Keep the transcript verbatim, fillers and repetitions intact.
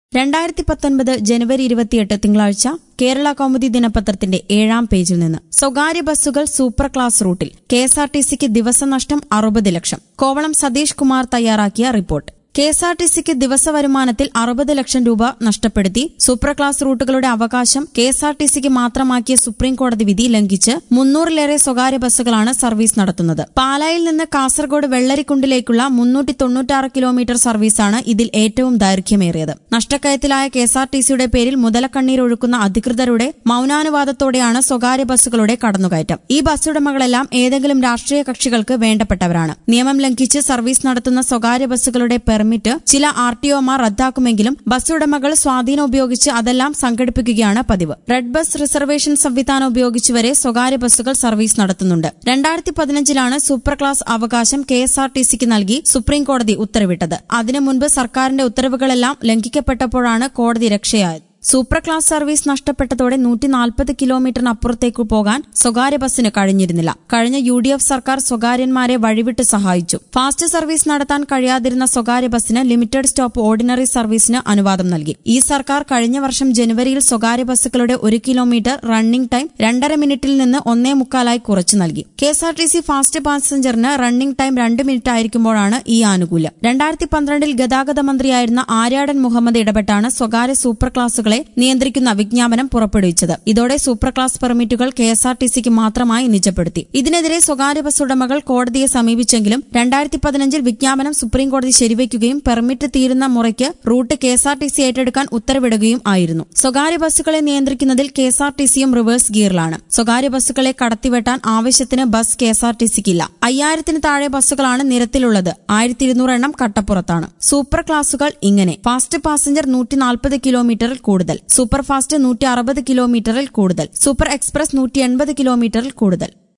രണ്ടായിരത്തി പത്തൊൻപത് ജനുവരി ഇരുപത്തിയെട്ട് തിങ്കളാഴ്ച കേരള കൗമുദി ദിനപത്രത്തിന്റെ ഏഴാം പേജിൽ നിന്ന് സ്വകാര്യ ബസ്സുകൾ സൂപ്പർ ക്ലാസ് റൂട്ടിൽ കെഎസ്ആർടിസിക്ക് ദിവസനഷ്ടം അറുപത് ലക്ഷം. കോവളം സതീഷ് കുമാർ തയ്യാറാക്കിയ റിപ്പോർട്ട്. കെഎസ്ആർടിസിക്ക് ദിവസവരുമാനത്തിൽ അറുപത് ലക്ഷം രൂപ നഷ്ടപ്പെടുത്തി സൂപ്പർ ക്ലാസ് റൂട്ടുകളുടെ അവകാശം കെഎസ്ആർടിസിക്ക് മാത്രമാക്കിയ സുപ്രീംകോടതി വിധി ലംഘിച്ച് മുന്നൂറിലേറെ സ്വകാര്യ ബസ്സുകളാണ് സർവീസ് നടത്തുന്നത്. പാലായിൽ നിന്ന് കാസർഗോഡ് വെള്ളരിക്കുണ്ടിലേക്കുള്ള മുന്നൂറ്റി തൊണ്ണൂറ്റാറ് കിലോമീറ്റർ സർവീസാണ് ഇതിൽ ഏറ്റവും ദൈർഘ്യമേറിയത്. നഷ്ടക്കയത്തിലായ കെഎസ്ആർടിസിയുടെ പേരിൽ മുതലക്കണ്ണീരൊഴുക്കുന്ന അധികൃതരുടെ മൌനാനുവാദത്തോടെയാണ് സ്വകാര്യ ബസ്സുകളുടെ കടന്നുകയറ്റം. ഈ ബസ്സുടമകളെല്ലാം ഏതെങ്കിലും രാഷ്ട്രീയ കക്ഷികൾക്ക് വേണ്ടപ്പെട്ടവരാണ്. നിയമം ലംഘിച്ച് സർവീസ് നടത്തുന്ന സ്വകാര്യ ബസ്സുകളുടെ പെർമിറ്റ് ചില ആർ ടി ഒമാർ റദ്ദാക്കുമെങ്കിലും ബസ് ഉടമകൾ സ്വാധീനം ഉപയോഗിച്ച് അതെല്ലാം സംഘടിപ്പിക്കുകയാണ് പതിവ്. റെഡ് ബസ് റിസർവേഷൻ സംവിധാനം ഉപയോഗിച്ച് വരെ സ്വകാര്യ ബസ്സുകൾ സർവീസ് നടത്തുന്നുണ്ട്. രണ്ടായിരത്തി പതിനഞ്ചിലാണ് സൂപ്പർ ക്ലാസ് അവകാശം കെഎസ്ആർടിസിക്ക് നൽകി സുപ്രീംകോടതി ഉത്തരവിട്ടത്. അതിനു മുൻപ് സർക്കാരിന്റെ ഉത്തരവുകളെല്ലാം ലംഘിക്കപ്പെട്ടപ്പോഴാണ് കോടതി രക്ഷയായത്. സൂപ്പർ ക്ലാസ് സർവീസ് നഷ്ടപ്പെട്ടതോടെ നൂറ്റി നാൽപ്പത് കിലോമീറ്ററിനപ്പുറത്തേക്ക് പോകാൻ സ്വകാര്യ ബസ്സിന് കഴിഞ്ഞിരുന്നില്ല. കഴിഞ്ഞ യു ഡി എഫ് സർക്കാർ സ്വകാര്യന്മാരെ വഴിവിട്ട് സഹായിച്ചു. ഫാസ്റ്റ് സർവീസ് നടത്താൻ കഴിയാതിരുന്ന സ്വകാര്യ ബസ്സിന് ലിമിറ്റഡ് സ്റ്റോപ്പ് ഓർഡിനറി സർവീസിന് അനുവാദം നൽകി. ഈ സർക്കാർ കഴിഞ്ഞ വർഷം ജനുവരിയിൽ സ്വകാര്യ ബസ്സുകളുടെ ഒരു കിലോമീറ്റർ റണ്ണിംഗ് ടൈം രണ്ടര മിനിറ്റിൽ നിന്ന് ഒന്നേ മുക്കാലായി കുറച്ചു നൽകി. കെഎസ്ആർടിസി ഫാസ്റ്റ് പാസഞ്ചറിന് റണ്ണിംഗ് ടൈം രണ്ട് മിനിറ്റ് ആയിരിക്കുമ്പോഴാണ് ഈ ആനുകൂല്യം. രണ്ടായിരത്തി പന്ത്രണ്ടിൽ ഗതാഗത മന്ത്രിയായിരുന്ന ആര്യാടൻ മുഹമ്മദ് ഇടപെട്ടാണ് സ്വകാര്യ സൂപ്പർ ക്ലാസുകൾ നിയന്ത്രിക്കുന്ന വിജ്ഞാപനം പുറപ്പെടുവിച്ചത്. ഇതോടെ സൂപ്പർ ക്ലാസ് പെർമിറ്റുകൾ കെഎസ്ആർടിസിക്ക് മാത്രമായി നിജപ്പെടുത്തി. ഇതിനെതിരെ സ്വകാര്യ ബസ് ഉടമകൾ കോടതിയെ സമീപിച്ചെങ്കിലും രണ്ടായിരത്തി പതിനഞ്ചിൽ വിജ്ഞാപനം സുപ്രീംകോടതി ശരിവയ്ക്കുകയും പെർമിറ്റ് തീരുന്ന മുറയ്ക്ക് റൂട്ട് കെഎസ്ആർടിസി ഏറ്റെടുക്കാൻ ഉത്തരവിടുകയും ആയിരുന്നു. സ്വകാര്യ ബസ്സുകളെ നിയന്ത്രിക്കുന്നതിൽ കെഎസ്ആർടിസിയും റിവേഴ്സ് ഗിയറിലാണ്. സ്വകാര്യ ബസ്സുകളെ കടത്തിവെട്ടാൻ ആവശ്യത്തിന് ബസ് കെഎസ്ആർടിസിക്കില്ല. അയ്യായിരത്തിന് താഴെ ബസ്സുകളാണ് നിരത്തിലുള്ളത്. ആയിരത്തി ഇരുന്നൂറ് എണ്ണം കട്ടപ്പുറത്താണ്. സൂപ്പർ ക്ലാസുകൾ ഇങ്ങനെ: ഫാസ്റ്റ് പാസഞ്ചർ നൂറ്റി നാൽപ്പത് കിലോമീറ്ററിൽ കൂടുതൽ, സൂപ്പർ ഫാസ്റ്റ് നൂറ്റി അറുപത് കിലോമീറ്ററിൽ കൂടുതൽ, സൂപ്പർ എക്സ്പ്രസ് നൂറ്റി എൺപത് കിലോമീറ്ററിൽ കൂടുതൽ.